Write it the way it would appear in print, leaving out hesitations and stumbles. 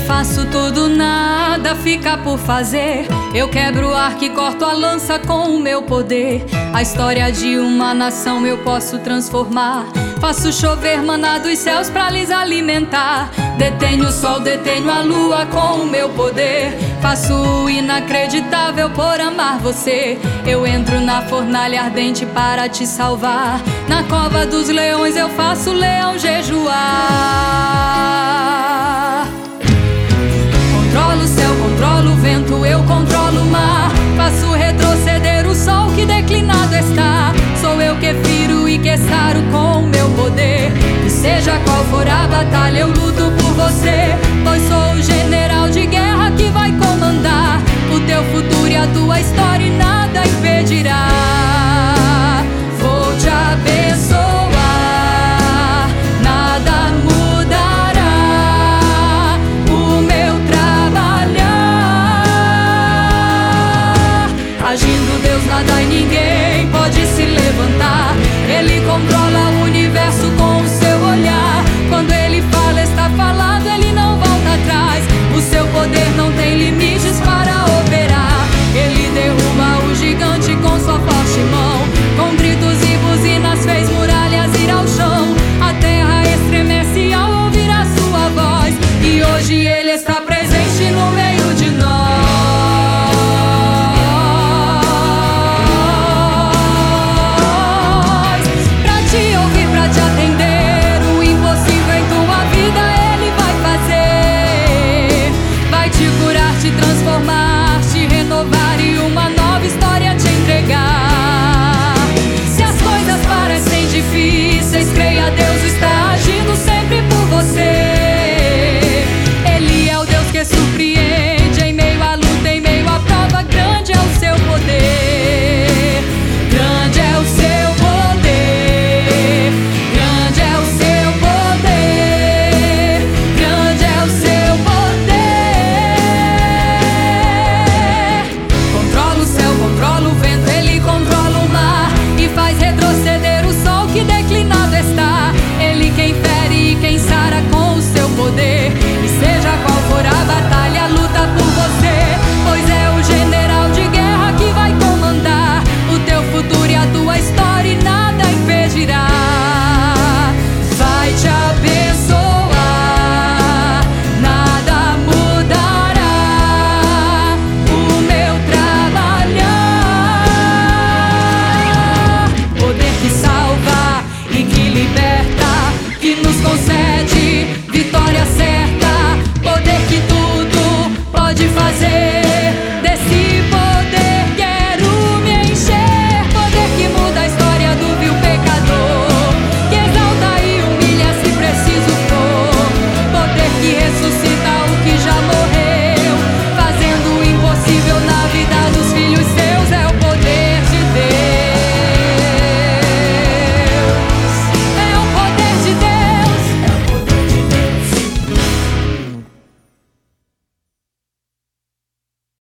Faço tudo, nada fica por fazer. Eu quebro o arco e corto a lança com o meu poder. A história de uma nação eu posso transformar. Faço chover maná dos céus pra lhes alimentar. Detenho o sol, detenho a lua com o meu poder. Faço o inacreditável por amar você. Eu entro na fornalha ardente para te salvar. Na cova dos leões eu faço o leão jejuar. Controlo o céu, controlo o vento, eu controlo o mar. Faço retroceder o sol que declinado está.